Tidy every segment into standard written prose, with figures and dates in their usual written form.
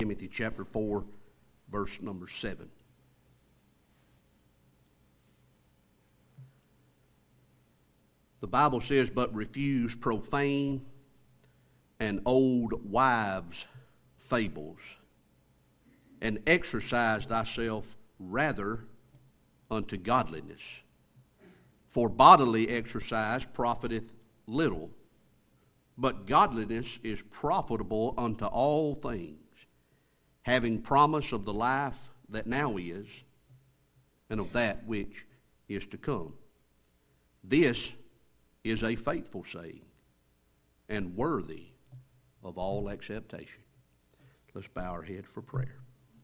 Timothy chapter 4, verse number 7. The Bible says, "But refuse profane and old wives' fables, and exercise thyself rather unto godliness. For bodily exercise profiteth little, but godliness is profitable unto all things, having promise of the life that now is, and of that which is to come. This is a faithful saying, and worthy of all acceptation." Let's bow our head for prayer.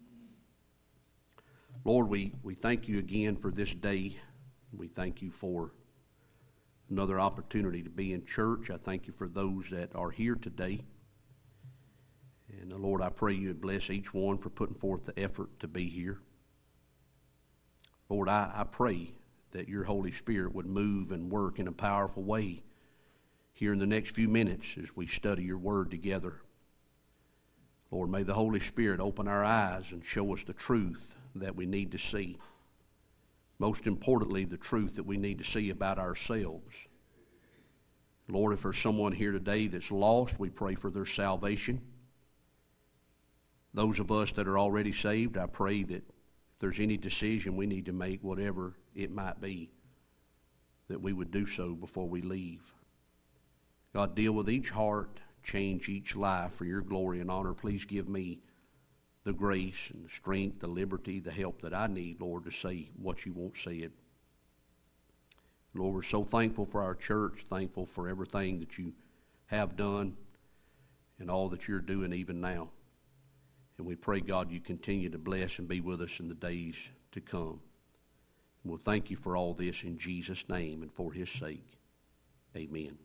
Lord, we thank you again for this day. We thank you for another opportunity to be in church. I thank you for those that are here today. And Lord, I pray you would bless each one for putting forth the effort to be here. Lord, I pray that your Holy Spirit would move and work in a powerful way here in the next few minutes as we study your word together. Lord, may the Holy Spirit open our eyes and show us the truth that we need to see. Most importantly, the truth that we need to see about ourselves. Lord, if there's someone here today that's lost, we pray for their salvation. Those of us that are already saved, I pray that if there's any decision we need to make, whatever it might be, that we would do so before we leave. God, deal with each heart, change each life for your glory and honor. Please give me the grace and the strength, the liberty, the help that I need, Lord, to say what you want said. Lord, we're so thankful for our church, thankful for everything that you have done and all that you're doing even now. And we pray, God, you continue to bless and be with us in the days to come. And we'll thank you for all this in Jesus' name and for his sake. Amen.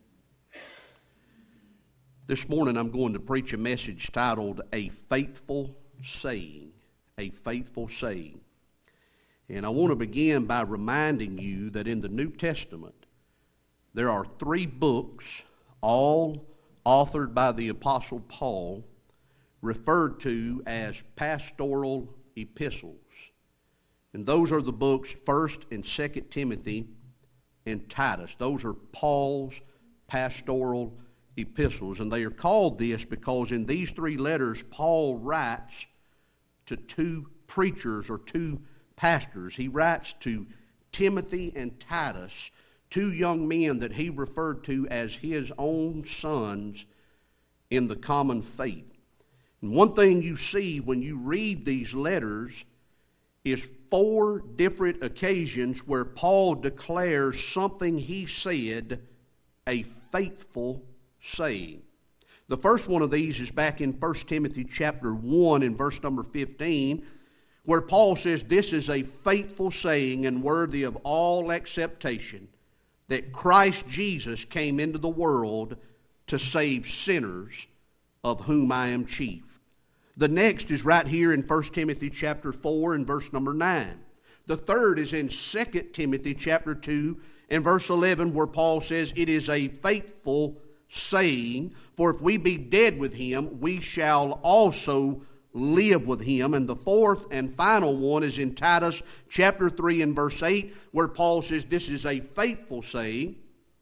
This morning I'm going to preach a message titled, "A Faithful Saying." A Faithful Saying. And I want to begin by reminding you that in the New Testament there are 3 books, all authored by the Apostle Paul, referred to as pastoral epistles. And those are the books 1st and 2nd Timothy and Titus. Those are Paul's pastoral epistles, and they are called this because in these 3 letters Paul writes to 2 preachers or 2 pastors. He writes to Timothy and Titus, 2 young men that he referred to as his own sons in the common faith. And one thing you see when you read these letters is 4 different occasions where Paul declares something he said a faithful saying. The first one of these is back in 1 Timothy chapter 1 and verse number 15, where Paul says, "This is a faithful saying and worthy of all acceptation, that Christ Jesus came into the world to save sinners, of whom I am chief." The next is right here in 1 Timothy chapter 4 and verse number 9. The third is in 2 Timothy chapter 2 and verse 11, where Paul says, "It is a faithful saying, for if we be dead with him, we shall also live with him." And the fourth and final one is in Titus chapter 3 and verse 8, where Paul says, "This is a faithful saying,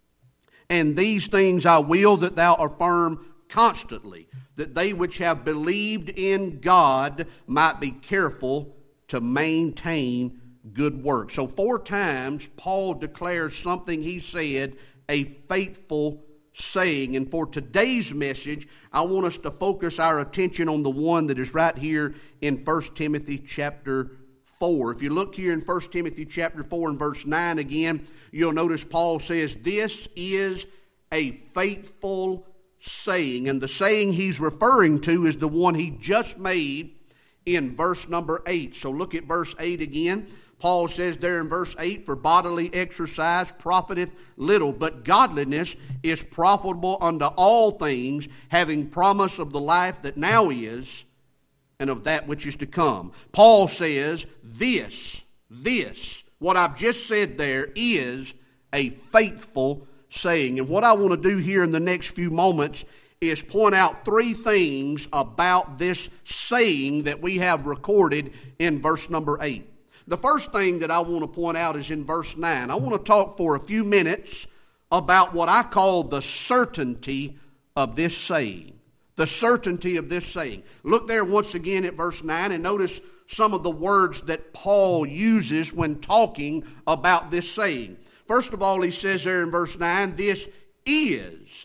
and these things I will that thou affirm constantly, that they which have believed in God might be careful to maintain good works." So 4 times Paul declares something he said a faithful saying. And for today's message, I want us to focus our attention on the one that is right here in 1 Timothy chapter 4. If you look here in 1 Timothy chapter 4 and verse 9 again, you'll notice Paul says, "This is a faithful saying." And the saying he's referring to is the one he just made in verse number 8. So look at verse 8 again. Paul says there in verse 8, "For bodily exercise profiteth little, but godliness is profitable unto all things, having promise of the life that now is, and of that which is to come." Paul says this, what I've just said there, is a faithful saying. And what I want to do here in the next few moments is point out three things about this saying that we have recorded in verse number 8. The first thing that I want to point out is in verse 9. I want to talk for a few minutes about what I call the certainty of this saying. The certainty of this saying. Look there once again at verse 9 and notice some of the words that Paul uses when talking about this saying. First of all, he says there in verse 9, this is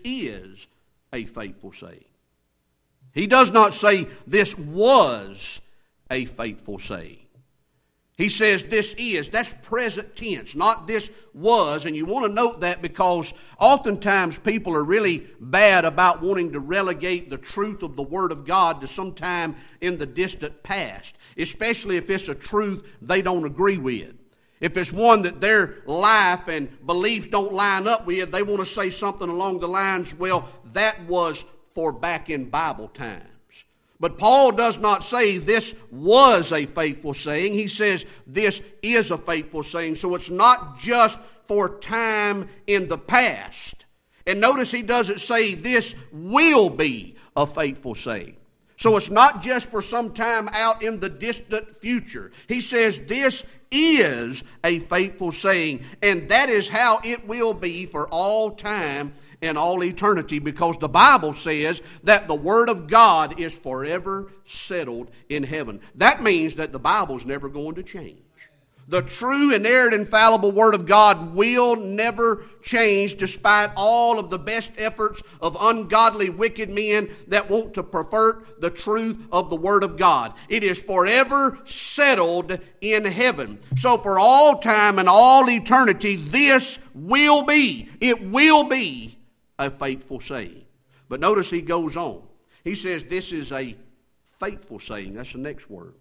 a faithful saying. He does not say this was a faithful saying. He says this is. That's present tense, not this was. And you want to note that because oftentimes people are really bad about wanting to relegate the truth of the Word of God to sometime in the distant past, especially if it's a truth they don't agree with. If it's one that their life and beliefs don't line up with, they want to say something along the lines, well, that was for back in Bible times. But Paul does not say this was a faithful saying. He says this is a faithful saying. So it's not just for time in the past. And notice he doesn't say this will be a faithful saying. So it's not just for some time out in the distant future. He says this is a faithful saying, and that is how it will be for all time and all eternity, because the Bible says that the Word of God is forever settled in heaven. That means that the Bible's never going to change. The true, inerrant, infallible Word of God will never change despite all of the best efforts of ungodly, wicked men that want to pervert the truth of the Word of God. It is forever settled in heaven. So for all time and all eternity, it will be a faithful saying. But notice he goes on. He says this is a faithful saying. That's the next word.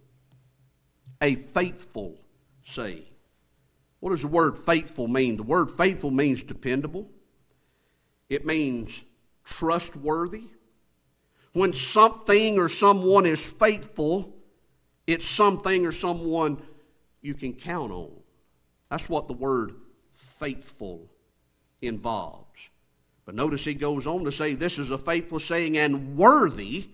A faithful saying. What does the word faithful mean? The word faithful means dependable. It means trustworthy. When something or someone is faithful, it's something or someone you can count on. That's what the word faithful involves. But notice he goes on to say this is a faithful saying and worthy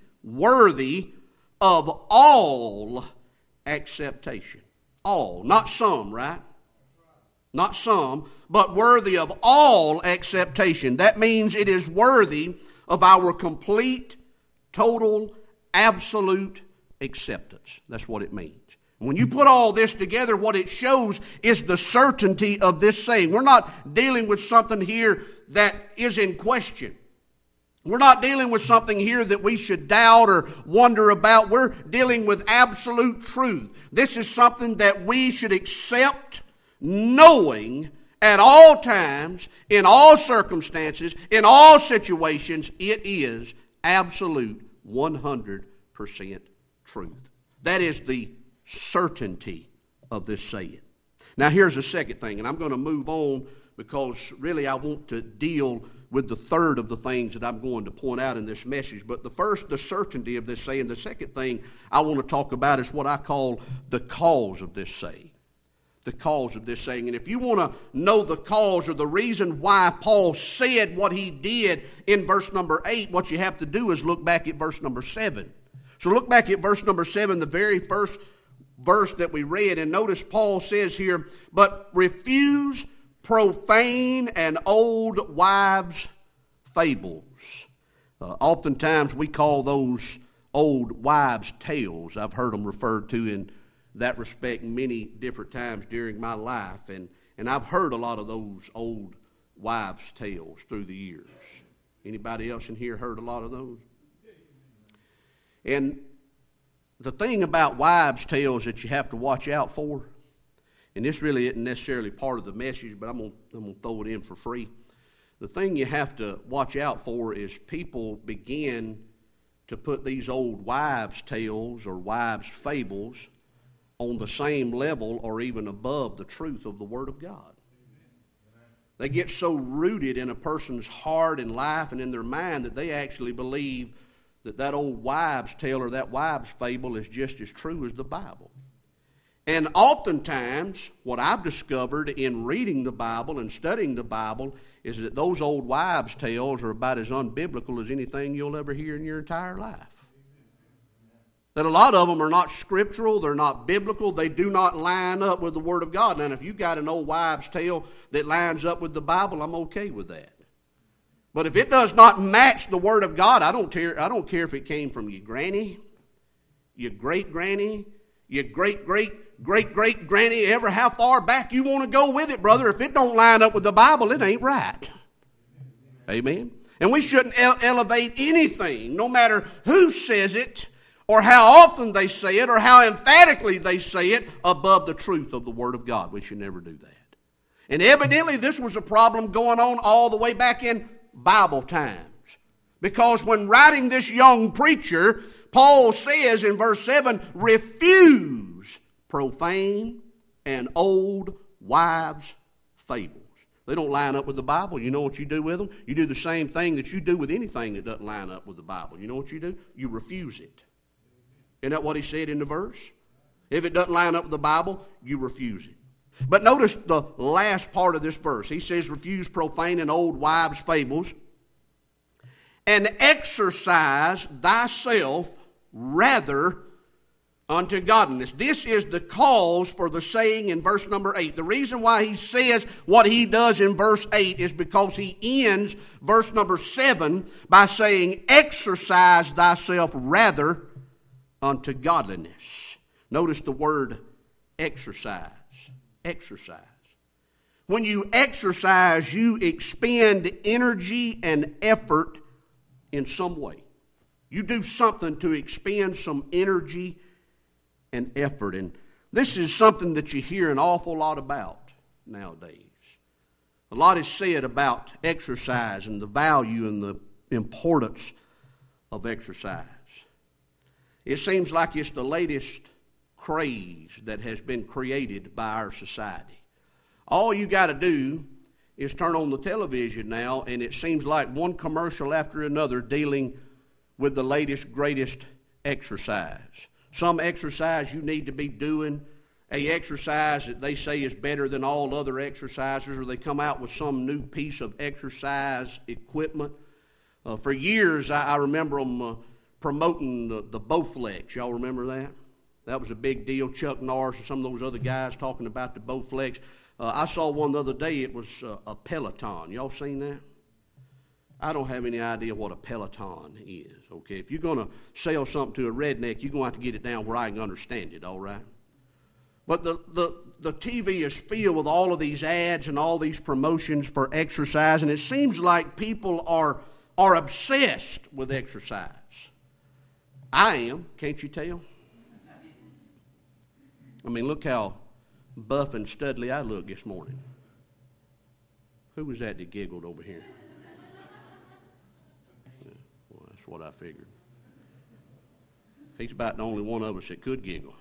of all acceptation. All, not some, right? Not some, but worthy of all acceptation. That means it is worthy of our complete, total, absolute acceptance. That's what it means. When you put all this together, what it shows is the certainty of this saying. We're not dealing with something here that is in question. We're not dealing with something here that we should doubt or wonder about. We're dealing with absolute truth. This is something that we should accept, knowing at all times, in all circumstances, in all situations, it is absolute 100% truth. That is the certainty of this saying. Now here's the second thing, and I'm going to move on because really I want to deal with the third of the things that I'm going to point out in this message. But the first, the certainty of this saying. The second thing I want to talk about is what I call the cause of this saying. The cause of this saying. And if you want to know the cause or the reason why Paul said what he did in verse number 8, what you have to do is look back at verse number 7. So look back at verse number 7, the very first verse that we read, and notice Paul says here, but refuse profane and old wives' fables. Oftentimes we call those old wives' tales. I've heard them referred to in that respect many different times during my life, and I've heard a lot of those old wives' tales through the years. Anybody else in here heard a lot of those? And the thing about wives' tales that you have to watch out for, and this really isn't necessarily part of the message, but I'm going to throw it in for free. The thing you have to watch out for is people begin to put these old wives' tales or wives' fables on the same level or even above the truth of the Word of God. They get so rooted in a person's heart and life and in their mind that they actually believe that old wives' tale or that wives' fable is just as true as the Bible. And oftentimes, what I've discovered in reading the Bible and studying the Bible is that those old wives' tales are about as unbiblical as anything you'll ever hear in your entire life. That a lot of them are not scriptural, they're not biblical, they do not line up with the Word of God. Now, if you've got an old wives' tale that lines up with the Bible, I'm okay with that. But if it does not match the Word of God, I don't care if it came from your granny, your great-granny, your great-great-great-great-granny, ever how far back you want to go with it, brother. If it don't line up with the Bible, it ain't right. Amen? And we shouldn't elevate anything, no matter who says it, or how often they say it, or how emphatically they say it, above the truth of the Word of God. We should never do that. And evidently this was a problem going on all the way back in Bible times. Because when writing this young preacher, Paul says in verse 7, refuse profane and old wives' fables. They don't line up with the Bible. You know what you do with them? You do the same thing that you do with anything that doesn't line up with the Bible. You know what you do? You refuse it. Isn't that what he said in the verse? If it doesn't line up with the Bible, you refuse it. But notice the last part of this verse. He says, refuse profane and old wives' fables, and exercise thyself rather unto godliness. This is the cause for the saying in verse number 8. The reason why he says what he does in verse 8 is because he ends verse number 7 by saying, exercise thyself rather unto godliness. Notice the word exercise. Exercise. When you exercise, you expend energy and effort in some way. You do something to expend some energy and effort. And this is something that you hear an awful lot about nowadays. A lot is said about exercise and the value and the importance of exercise. It seems like it's the latest craze that has been created by our society. All you got to do is turn on the television now, and it seems like one commercial after another dealing with the latest, greatest exercise. Some exercise you need to be doing, a exercise that they say is better than all other exercises, or they come out with some new piece of exercise equipment. For years, I remember them promoting the Bowflex. Y'all remember that? That was a big deal. Chuck Norris and some of those other guys talking about the Bowflex. I saw one the other day. It was a Peloton. Y'all seen that? I don't have any idea what a Peloton is. Okay, if you're going to sell something to a redneck, you're going to have to get it down where I can understand it, all right? But the TV is filled with all of these ads and all these promotions for exercise, and it seems like people are obsessed with exercise. I am, can't you tell? I mean, look how buff and studly I look this morning. Who was that giggled over here? Yeah, well, that's what I figured. He's about the only one of us that could giggle.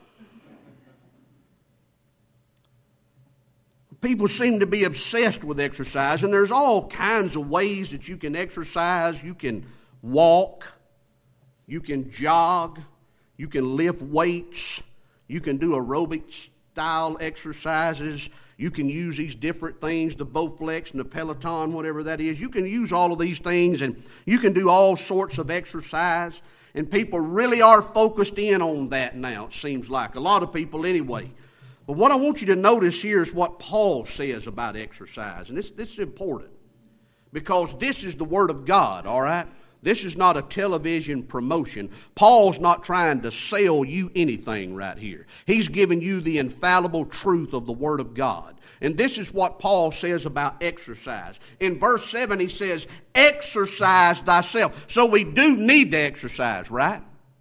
People seem to be obsessed with exercise, and there's all kinds of ways that you can exercise. You can walk, you can jog, you can lift weights, you can do aerobic-style exercises, you can use these different things, the Bowflex and the Peloton, whatever that is. You can use all of these things, and you can do all sorts of exercise, and people really are focused in on that now, it seems like. A lot of people anyway. But what I want you to notice here is what Paul says about exercise, and this is important, because this is the Word of God, all right? This is not a television promotion. Paul's not trying to sell you anything right here. He's giving you the infallible truth of the Word of God. And this is what Paul says about exercise. In verse 7, he says, exercise thyself. So we do need to exercise, right?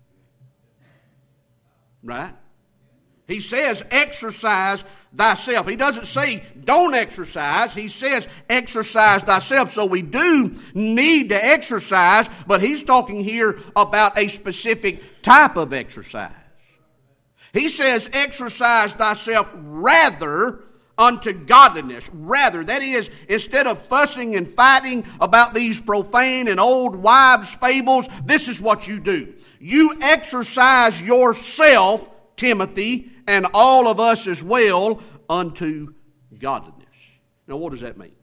Right? He says, exercise thyself. He doesn't say, don't exercise. He says, exercise thyself. So we do need to exercise, but he's talking here about a specific type of exercise. He says, exercise thyself rather unto godliness. Rather, that is, instead of fussing and fighting about these profane and old wives' fables, this is what you do. You exercise yourself, Timothy, and all of us as well, unto godliness. Now, what does that mean?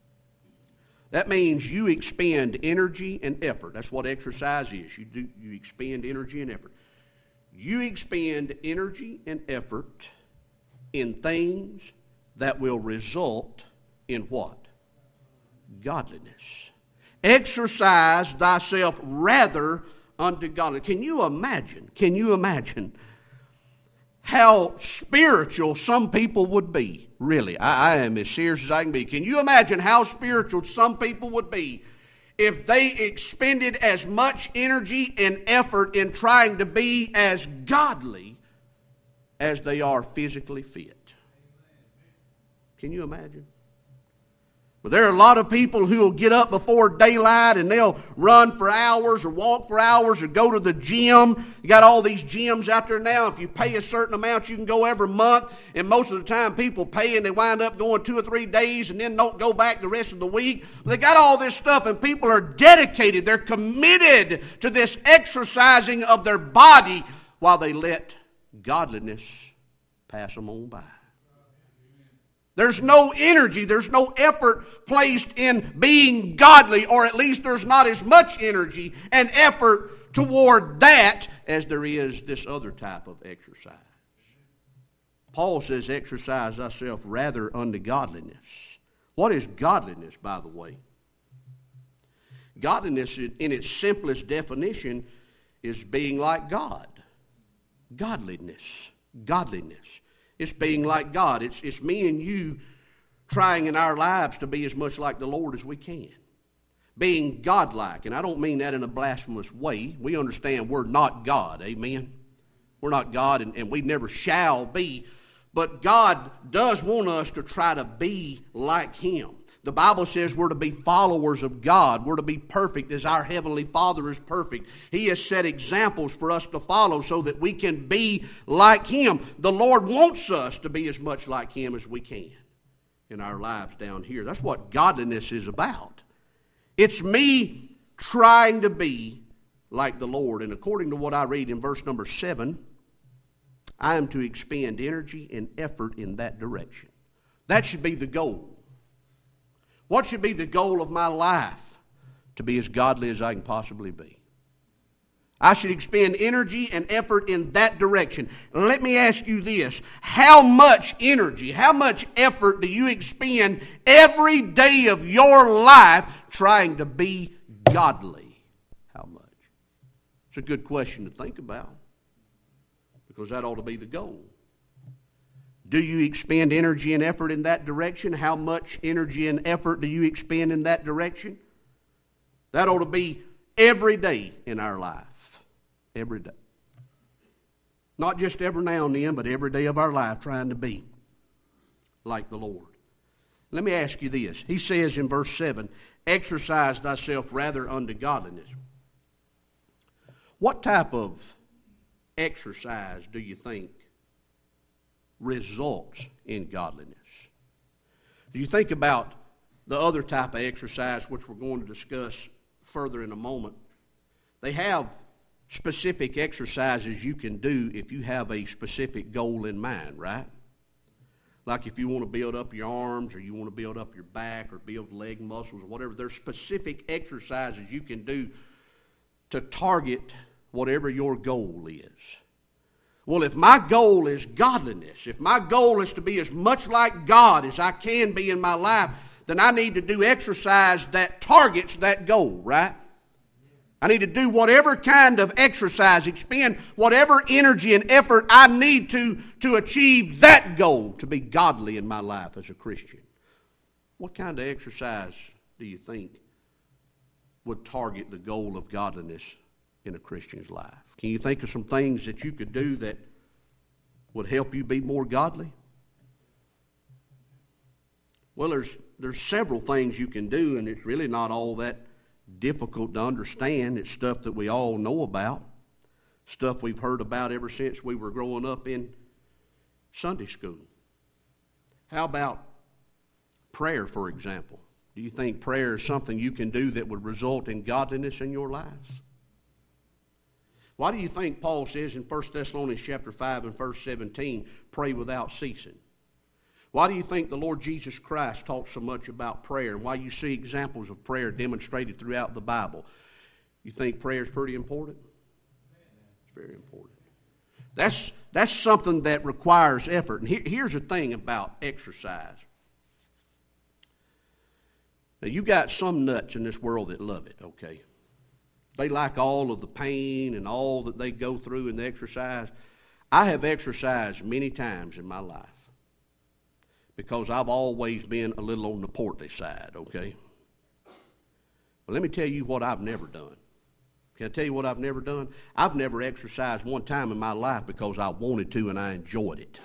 That means you expend energy and effort. That's what exercise is. You expend energy and effort. You expend energy and effort in things that will result in what? Godliness. Exercise thyself rather unto godliness. Can you imagine how spiritual some people would be? Really, I am as serious as I can be. Can you imagine how spiritual some people would be if they expended as much energy and effort in trying to be as godly as they are physically fit? Can you imagine? But there are a lot of people who will get up before daylight and they'll run for hours or walk for hours or go to the gym. You got all these gyms out there now. If you pay a certain amount, you can go every month. And most of the time people pay and they wind up going 2 or 3 days and then don't go back the rest of the week. They got all this stuff and people are dedicated. They're committed to this exercising of their body while they let godliness pass them on by. There's no energy, there's no effort placed in being godly, or at least there's not as much energy and effort toward that as there is this other type of exercise. Paul says, exercise thyself rather unto godliness. What is godliness, by the way? Godliness, in its simplest definition, is being like God. Godliness. It's being like God. It's me and you trying in our lives to be as much like the Lord as we can. Being godlike. And I don't mean that in a blasphemous way. We understand we're not God. Amen? We're not God and we never shall be. But God does want us to try to be like Him. The Bible says we're to be followers of God. We're to be perfect as our Heavenly Father is perfect. He has set examples for us to follow so that we can be like Him. The Lord wants us to be as much like Him as we can in our lives down here. That's what godliness is about. It's me trying to be like the Lord. And according to what I read in verse number 7, I am to expend energy and effort in that direction. That should be the goal. What should be the goal of my life? To be as godly as I can possibly be. I should expend energy and effort in that direction. Let me ask you this. How much energy, how much effort do you expend every day of your life trying to be godly? How much? It's a good question to think about, because that ought to be the goal. Do you expend energy and effort in that direction? How much energy and effort do you expend in that direction? That ought to be every day in our life. Every day. Not just every now and then, but every day of our life trying to be like the Lord. Let me ask you this. He says in verse 7, exercise thyself rather unto godliness. What type of exercise do you think results in godliness? Do you think about the other type of exercise, which we're going to discuss further in a moment? They have specific exercises you can do if you have a specific goal in mind, right? Like if you want to build up your arms, or you want to build up your back, or build leg muscles, or whatever. There's specific exercises you can do to target whatever your goal is. Well, if my goal is godliness, if my goal is to be as much like God as I can be in my life, then I need to do exercise that targets that goal, right? I need to do whatever kind of exercise, expend whatever energy and effort I need to achieve that goal, to be godly in my life as a Christian. What kind of exercise do you think would target the goal of godliness in a Christian's life? Can you think of some things that you could do that would help you be more godly? Well, there's several things you can do, and it's really not all that difficult to understand. It's stuff that we all know about, stuff we've heard about ever since we were growing up in Sunday school. How about prayer, for example? Do you think prayer is something you can do that would result in godliness in your lives? Why do you think Paul says in 1 Thessalonians chapter 5 and verse 17, pray without ceasing? Why do you think the Lord Jesus Christ talks so much about prayer, and why you see examples of prayer demonstrated throughout the Bible? You think prayer is pretty important? It's very important. That's something that requires effort. And here's the thing about exercise. Now, you got some nuts in this world that love it, okay? They like all of the pain and all that they go through in the exercise. I have exercised many times in my life because I've always been a little on the portly side, okay? But let me tell you what I've never done. Can I tell you what I've never done? I've never exercised one time in my life because I wanted to and I enjoyed it.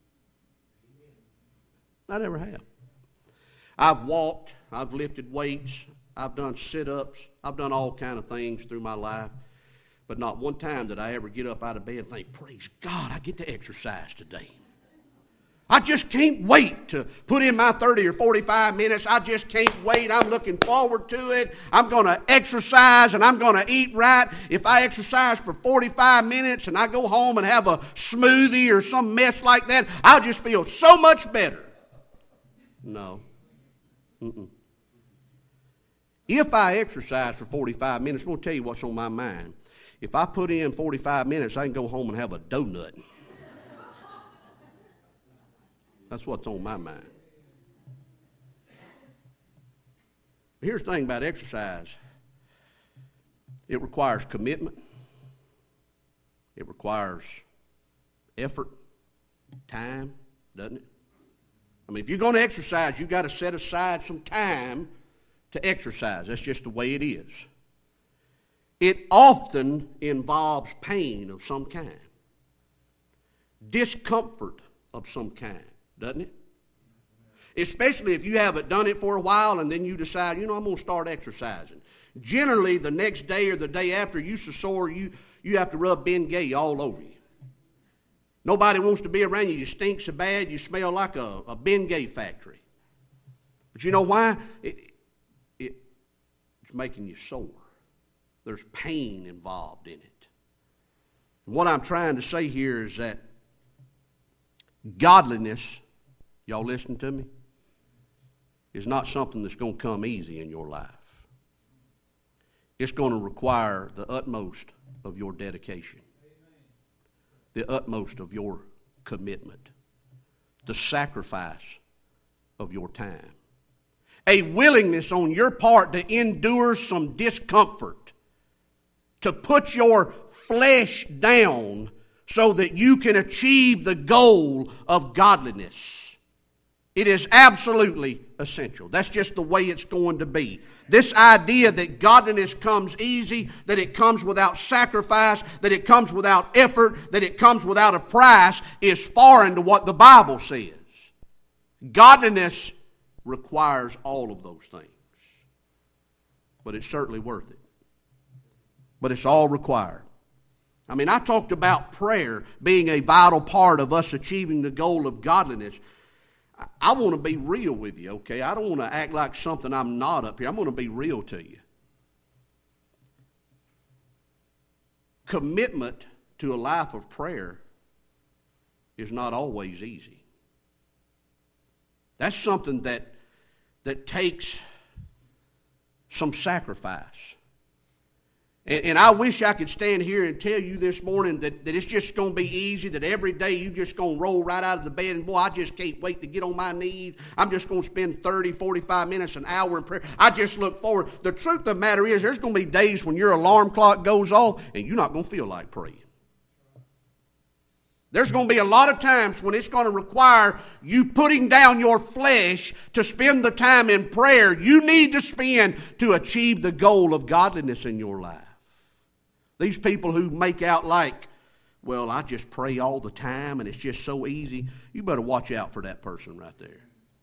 I never have. I've walked, I've lifted weights, I've done sit-ups, I've done all kind of things through my life, but not one time did I ever get up out of bed and think, praise God, I get to exercise today. I just can't wait to put in my 30 or 45 minutes. I just can't wait. I'm looking forward to it. I'm going to exercise and I'm going to eat right. If I exercise for 45 minutes and I go home and have a smoothie or some mess like that, I'll just feel so much better. No. If I exercise for 45 minutes, I'm going to tell you what's on my mind. If I put in 45 minutes, I can go home and have a donut. That's what's on my mind. Here's the thing about exercise. It requires commitment. It requires effort, time, doesn't it? I mean, if you're going to exercise, you've got to set aside some time to exercise. That's just the way it is. It often involves pain of some kind, discomfort of some kind, doesn't it? Especially if you haven't done it for a while and then you decide, I'm going to start exercising. Generally, the next day or the day after, you're so sore, you have to rub Bengay all over you. Nobody wants to be around you. You stink so bad, you smell like a Bengay factory. But you know why? It's making you sore. There's pain involved in it. And what I'm trying to say here is that godliness, y'all listen to me, is not something that's going to come easy in your life. It's going to require the utmost of your dedication, the utmost of your commitment, the sacrifice of your time, a willingness on your part to endure some discomfort, to put your flesh down so that you can achieve the goal of godliness. It is absolutely essential. That's just the way it's going to be. This idea that godliness comes easy, that it comes without sacrifice, that it comes without effort, that it comes without a price is foreign to what the Bible says. Godliness requires all of those things. But it's certainly worth it. But it's all required. I mean, I talked about prayer being a vital part of us achieving the goal of godliness. I want to be real with you, okay? I don't want to act like something I'm not up here. I'm going to be real to you. Commitment to a life of prayer is not always easy. That's something that takes some sacrifice. And I wish I could stand here and tell you this morning that it's just going to be easy, that every day you're just going to roll right out of the bed and, boy, I just can't wait to get on my knees. I'm just going to spend 30, 45 minutes, an hour in prayer. I just look forward. The truth of the matter is there's going to be days when your alarm clock goes off and you're not going to feel like praying. There's going to be a lot of times when it's going to require you putting down your flesh to spend the time in prayer you need to spend to achieve the goal of godliness in your life. These people who make out like, well, I just pray all the time and it's just so easy, you better watch out for that person right there.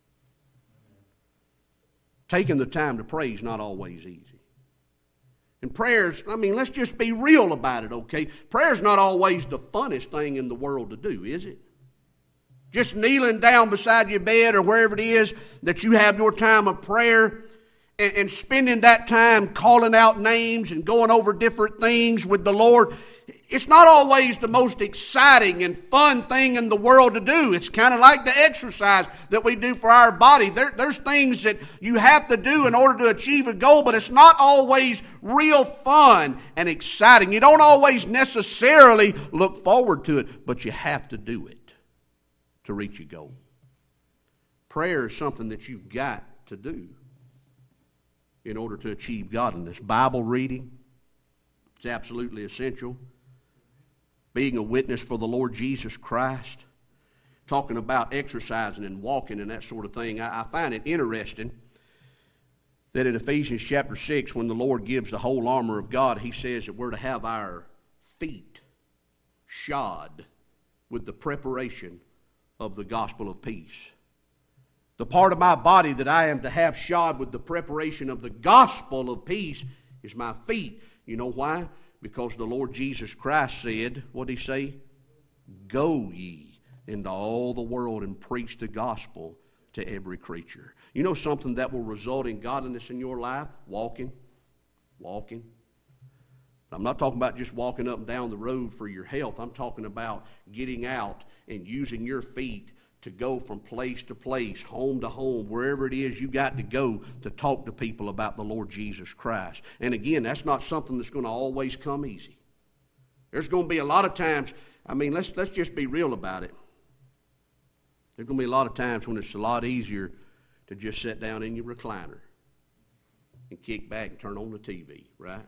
Taking the time to pray is not always easy. And prayers, I mean, let's just be real about it, okay? Prayer's not always the funnest thing in the world to do, is it? Just kneeling down beside your bed or wherever it is that you have your time of prayer and spending that time calling out names and going over different things with the Lord, it's not always the most exciting and fun thing in the world to do. It's kind of like the exercise that we do for our body. There's things that you have to do in order to achieve a goal, but it's not always real fun and exciting. You don't always necessarily look forward to it, but you have to do it to reach your goal. Prayer is something that you've got to do in order to achieve godliness. Bible reading, it's absolutely essential. Being a witness for the Lord Jesus Christ, talking about exercising and walking and that sort of thing. I find it interesting that in Ephesians chapter 6, when the Lord gives the whole armor of God, He says that we're to have our feet shod with the preparation of the gospel of peace. The part of my body that I am to have shod with the preparation of the gospel of peace is my feet. You know why? Because the Lord Jesus Christ said, what did He say? Go ye into all the world and preach the gospel to every creature. You know something that will result in godliness in your life? Walking. I'm not talking about just walking up and down the road for your health. I'm talking about getting out and using your feet to go from place to place, home to home, wherever it is you got to go to talk to people about the Lord Jesus Christ. And again, that's not something that's going to always come easy. There's going to be a lot of times, let's just be real about it. There's going to be a lot of times when it's a lot easier to just sit down in your recliner and kick back and turn on the TV, right?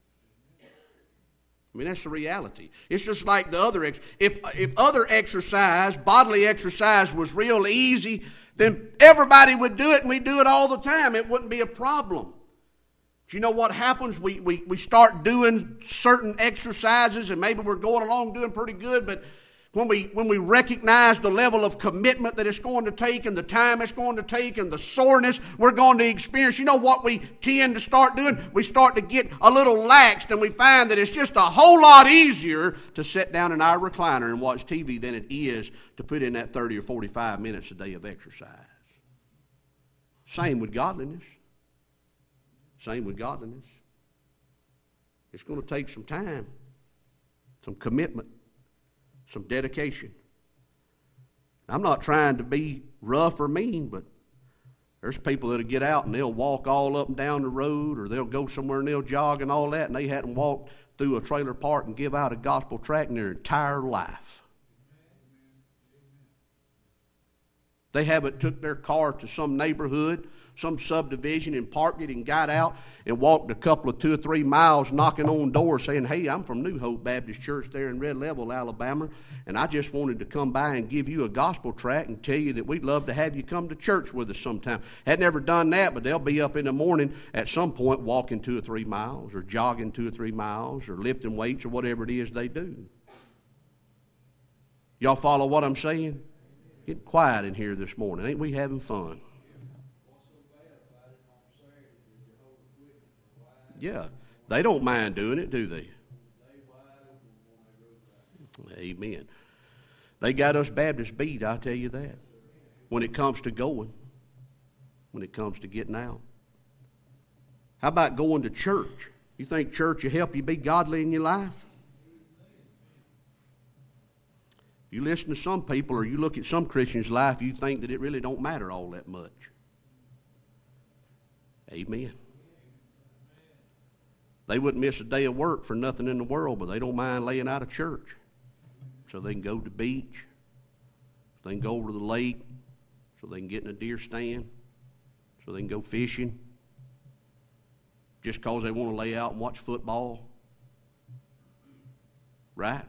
That's the reality. It's just like the other if other exercise, bodily exercise, was real easy, then everybody would do it and we do it all the time. It wouldn't be a problem. But you know what happens? We start doing certain exercises and maybe we're going along doing pretty good, but when we recognize the level of commitment that it's going to take and the time it's going to take and the soreness we're going to experience, you know what we tend to start doing? We start to get a little laxed and we find that it's just a whole lot easier to sit down in our recliner and watch TV than it is to put in that 30 or 45 minutes a day of exercise. Same with godliness. It's going to take some time, some commitment, some dedication. I'm not trying to be rough or mean, but there's people that'll get out and they'll walk all up and down the road, or they'll go somewhere and they'll jog and all that, and they hadn't walked through a trailer park and give out a gospel tract in their entire life. They haven't took their car to some neighborhood, some subdivision, and parked it and got out and walked a couple of 2 or 3 miles knocking on doors saying, hey, I'm from New Hope Baptist Church there in Red Level, Alabama, and I just wanted to come by and give you a gospel tract and tell you that we'd love to have you come to church with us sometime. Had never done that, but they'll be up in the morning at some point walking 2 or 3 miles or jogging 2 or 3 miles or lifting weights or whatever it is they do. Y'all follow what I'm saying? Get quiet in here this morning. Ain't we having fun? Yeah, they don't mind doing it, do they? Amen. They got us Baptists beat, I tell you that. When it comes to going, when it comes to getting out. How about going to church? You think church will help you be godly in your life? If you listen to some people or you look at some Christians' life, you think that it really don't matter all that much. Amen. They wouldn't miss a day of work for nothing in the world, but they don't mind laying out of church. So they can go to the beach, so they can go over to the lake, so they can get in a deer stand, so they can go fishing, just because they want to lay out and watch football. Right?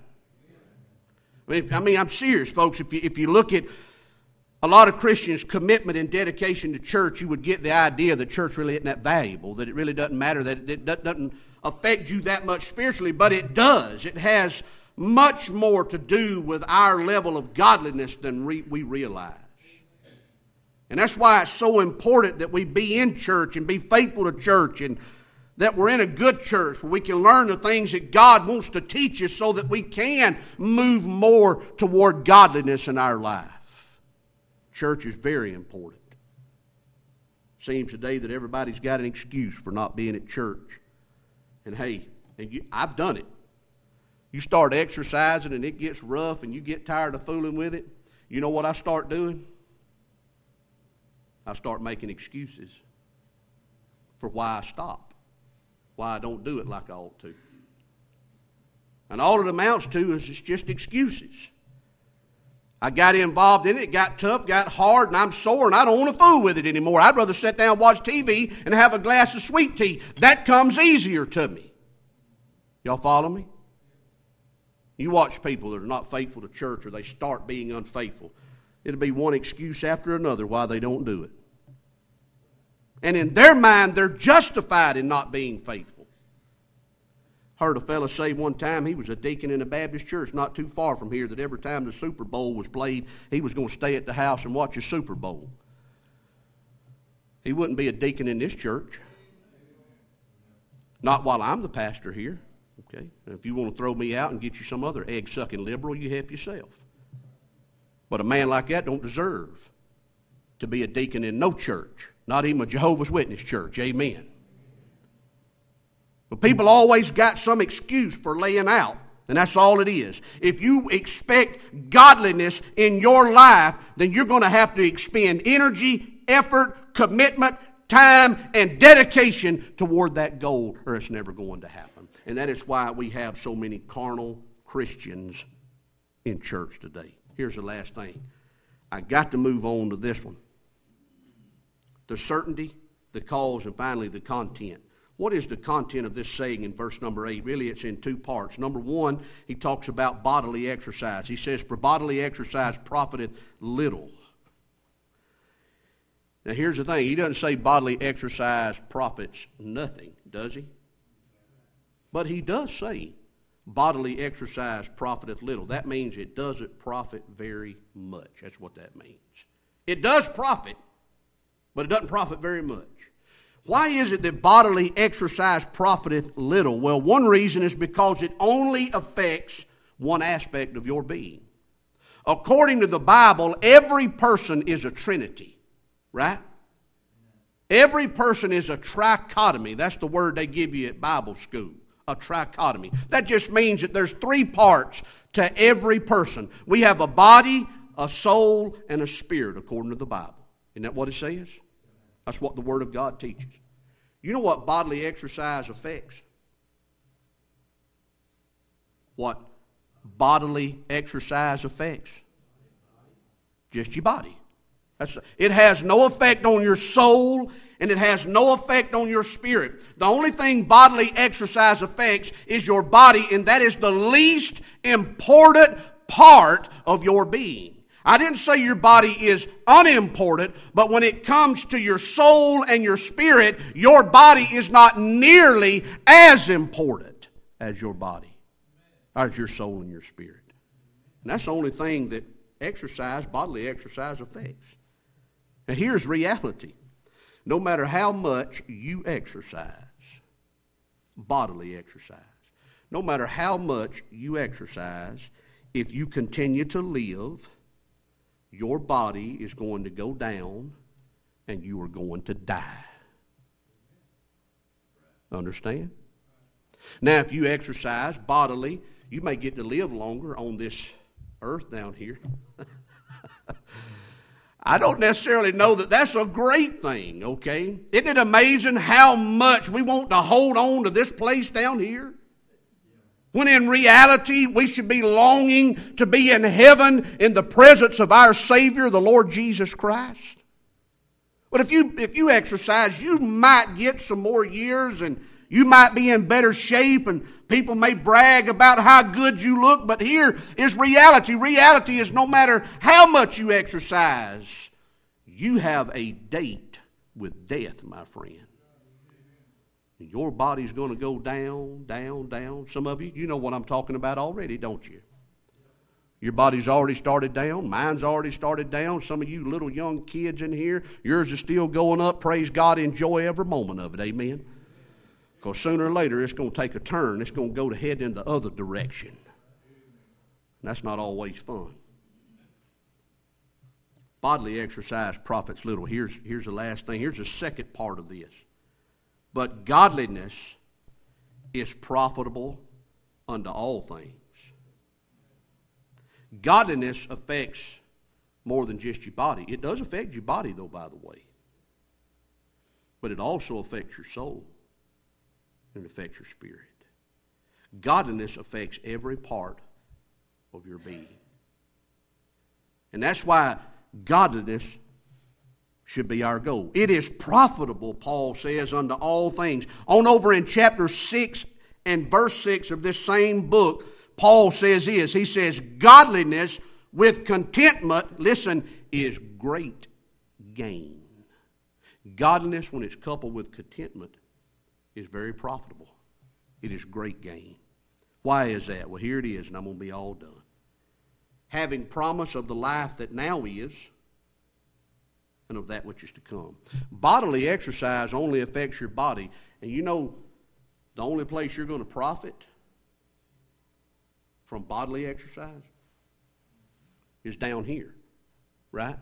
I'm serious, folks. If you look at a lot of Christians' commitment and dedication to church, you would get the idea that church really isn't that valuable, that it really doesn't matter, that it doesn't affect you that much spiritually, but it does. It has much more to do with our level of godliness than we realize. And that's why it's so important that we be in church and be faithful to church, and that we're in a good church where we can learn the things that God wants to teach us so that we can move more toward godliness in our life. Church is very important. Seems today that everybody's got an excuse for not being at church. And hey, I've done it. You start exercising and it gets rough and you get tired of fooling with it. You know what I start doing? I start making excuses for why I stop, why I don't do it like I ought to. And all it amounts to is it's just excuses. I got involved in it, got tough, got hard, and I'm sore, and I don't want to fool with it anymore. I'd rather sit down and watch TV and have a glass of sweet tea. That comes easier to me. Y'all follow me? You watch people that are not faithful to church or they start being unfaithful. It'll be one excuse after another why they don't do it. And in their mind, they're justified in not being faithful. Heard a fellow say one time he was a deacon in a Baptist church not too far from here, that every time the Super Bowl was played, he was going to stay at the house and watch the Super Bowl. He wouldn't be a deacon in this church. Not while I'm the pastor here. Okay? If you want to throw me out and get you some other egg-sucking liberal, you help yourself. But a man like that don't deserve to be a deacon in no church, not even a Jehovah's Witness church. Amen. But people always got some excuse for laying out, and that's all it is. If you expect godliness in your life, then you're going to have to expend energy, effort, commitment, time, and dedication toward that goal, or it's never going to happen. And that is why we have so many carnal Christians in church today. Here's the last thing. I got to move on to this one. The certainty, the cause, and finally the content. What is the content of this saying in verse number 8? Really, it's in two parts. Number one, he talks about bodily exercise. He says, for bodily exercise profiteth little. Now, here's the thing. He doesn't say bodily exercise profits nothing, does he? But he does say bodily exercise profiteth little. That means it doesn't profit very much. That's what that means. It does profit, but it doesn't profit very much. Why is it that bodily exercise profiteth little? Well, one reason is because it only affects one aspect of your being. According to the Bible, every person is a trinity, right? Every person is a trichotomy. That's the word they give you at Bible school, a trichotomy. That just means that there's three parts to every person. We have a body, a soul, and a spirit, according to the Bible. Isn't that what it says? That's what the Word of God teaches. You know what bodily exercise affects? What bodily exercise affects? Just your body. It has no effect on your soul, and it has no effect on your spirit. The only thing bodily exercise affects is your body, and that is the least important part of your being. I didn't say your body is unimportant, but when it comes to your soul and your spirit, your body is not nearly as important as your body, as your soul and your spirit. And that's the only thing that bodily exercise affects. Now here's reality. No matter how much you exercise, bodily exercise, no matter how much you exercise, if you continue to live, your body is going to go down and you are going to die. Understand? Now, if you exercise bodily, you may get to live longer on this earth down here. I don't necessarily know that that's a great thing, okay? Isn't it amazing how much we want to hold on to this place down here? When in reality, we should be longing to be in heaven in the presence of our Savior, the Lord Jesus Christ. But if you exercise, you might get some more years and you might be in better shape, and people may brag about how good you look, but here is reality. Reality is no matter how much you exercise, you have a date with death, my friend. Your body's going to go down, down, down. Some of you, you know what I'm talking about already, don't you? Your body's already started down. Mine's already started down. Some of you little young kids in here, yours is still going up. Praise God, enjoy every moment of it. Amen? Because sooner or later, it's going to take a turn. It's going to go to head in the other direction. And that's not always fun. Bodily exercise profits little. Here's the last thing. Here's the second part of this. But godliness is profitable unto all things. Godliness affects more than just your body. It does affect your body, though, by the way. But it also affects your soul. And it affects your spirit. Godliness affects every part of your being. And that's why godliness should be our goal. It is profitable, Paul says, unto all things. On over in chapter 6 and verse 6 of this same book, Paul says this. He says, godliness with contentment, listen, is great gain. Godliness, when it's coupled with contentment, is very profitable. It is great gain. Why is that? Well, here it is, and I'm going to be all done. Having promise of the life that now is, and of that which is to come. Bodily exercise only affects your body. And you know, the only place you're going to profit from bodily exercise is down here, right?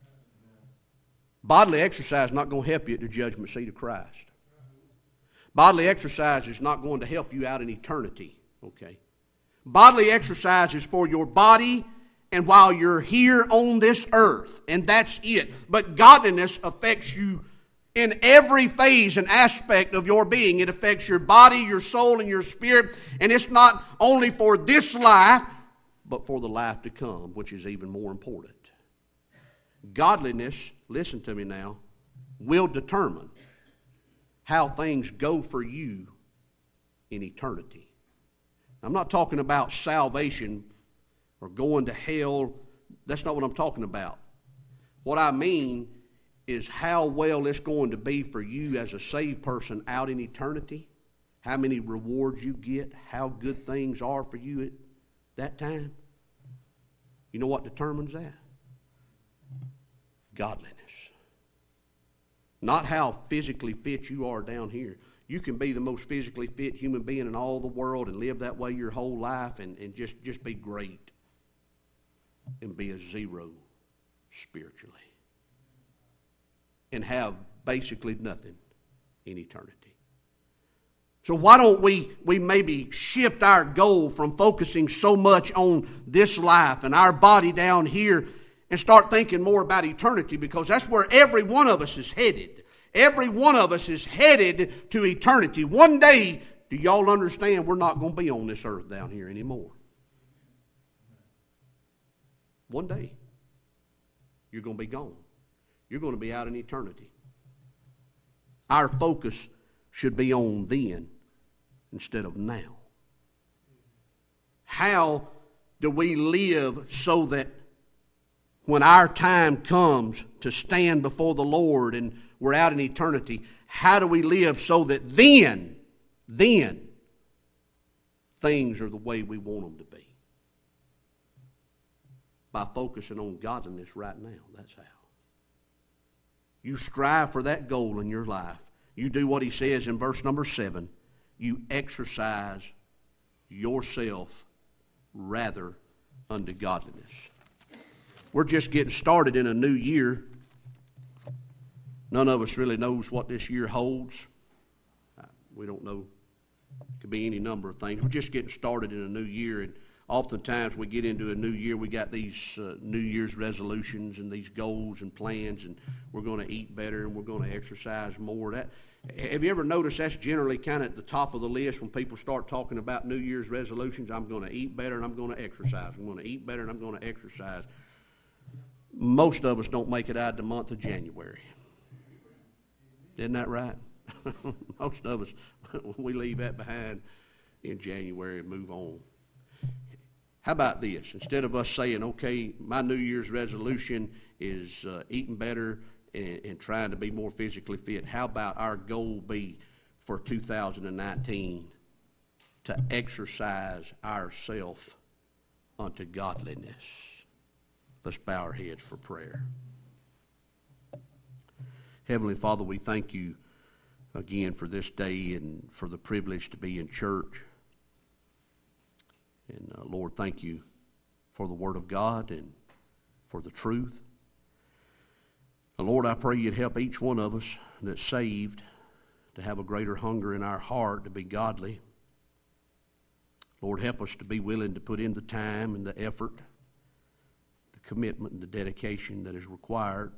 Bodily exercise is not going to help you at the judgment seat of Christ. Bodily exercise is not going to help you out in eternity, okay? Bodily exercise is for your body and while you're here on this earth, and that's it. But godliness affects you in every phase and aspect of your being. It affects your body, your soul, and your spirit, and it's not only for this life, but for the life to come, which is even more important. Godliness, listen to me now, will determine how things go for you in eternity. I'm not talking about salvation or going to hell. That's not what I'm talking about. What I mean is how well it's going to be for you as a saved person out in eternity, how many rewards you get, how good things are for you at that time. You know what determines that? Godliness. Not how physically fit you are down here. You can be the most physically fit human being in all the world and live that way your whole life and just be great and be a zero spiritually and have basically nothing in eternity. So why don't we maybe shift our goal from focusing so much on this life and our body down here and start thinking more about eternity, because that's where every one of us is headed. Every one of us is headed to eternity. One day, do y'all understand, we're not going to be on this earth down here anymore. One day, you're going to be gone. You're going to be out in eternity. Our focus should be on then instead of now. How do we live so that when our time comes to stand before the Lord and we're out in eternity, how do we live so that then things are the way we want them to be? By focusing on godliness right now. That's how. You strive for that goal in your life. You do what he says in verse number 7. You exercise yourself rather unto godliness. We're just getting started in a new year. None of us really knows what this year holds. We don't know. It could be any number of things. We're just getting started in a new year, and oftentimes we get into a new year, we got these New Year's resolutions and these goals and plans, and we're going to eat better and we're going to exercise more. Have you ever noticed that's generally kind of at the top of the list when people start talking about New Year's resolutions? I'm going to eat better and I'm going to exercise. I'm going to eat better and I'm going to exercise. Most of us don't make it out the month of January. Isn't that right? Most of us, we leave that behind in January and move on. How about this? Instead of us saying, okay, my New Year's resolution is eating better and trying to be more physically fit, how about our goal be for 2019 to exercise ourselves unto godliness? Let's bow our heads for prayer. Heavenly Father, we thank you again for this day and for the privilege to be in church. And Lord, thank you for the Word of God and for the truth. And Lord, I pray you'd help each one of us that's saved to have a greater hunger in our heart to be godly. Lord, help us to be willing to put in the time and the effort commitment and the dedication that is required.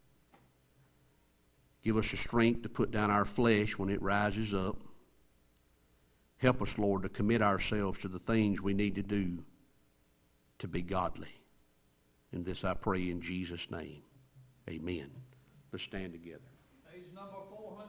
Give us the strength to put down our flesh when it rises up. Help us, Lord, to commit ourselves to the things we need to do to be godly. And this I pray in Jesus' name. Amen. Let's stand together.